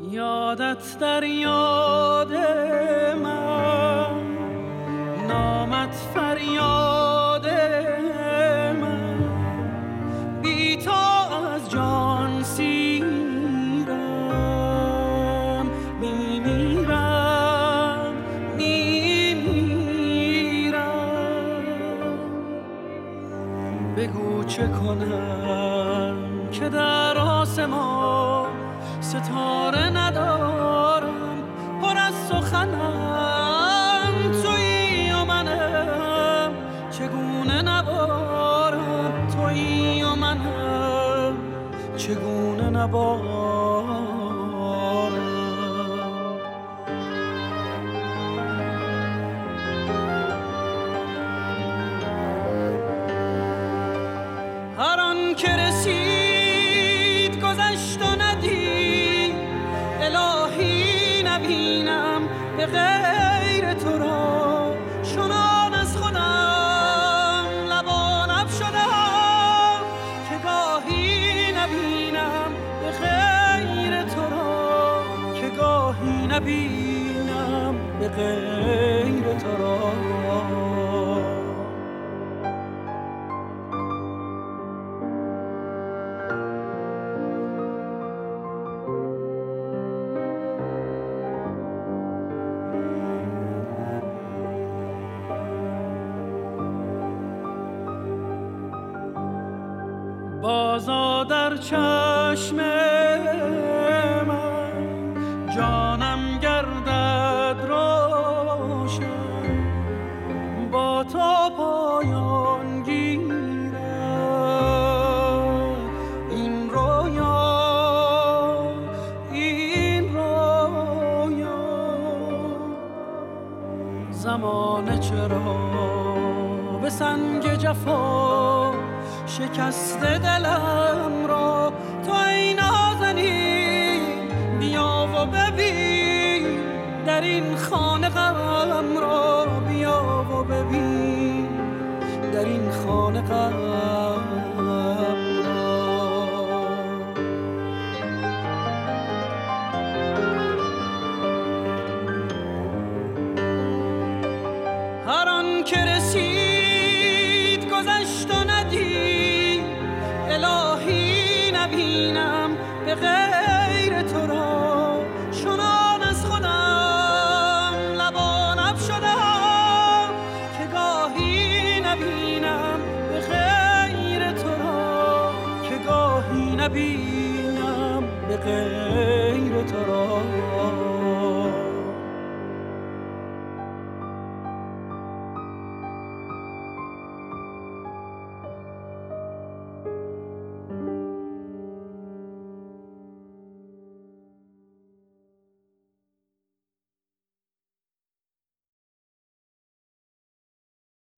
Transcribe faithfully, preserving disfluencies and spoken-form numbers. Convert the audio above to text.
یادت در یاد من، نامت فریاد من، بی تو از جان سیرم، میمیرم میمیرم. بگو چه کنم که در آسمان ستاره ندارم، پر از سخنم تویی و منم، چگونه نبارم تویی و منم، چگونه نبارم. هر آن که رسید گذشت و ندید، الهی نبینم به غیر تو را، چنان از خودم لبانم شدم که گاهی نبینم به غیر تو را، که گاهی نبینم به غیر تو را. بازا در چشم من جانم گردد روشن، با تو پایان گیرد این رویا، این رویا. زمانه چرا به سنگ جفا شکسته دلم را، تو ای نازنین بیا و ببین در این خانه غم را، بیا و ببین در این خانه غم را. هر آن که رسید گذشت و ندید، الهی نبینم به غیر تو را، چنان از خودم لبانم شدم که گاهی نبینم به غیر تو را، که گاهی نبینم به غیر تو را.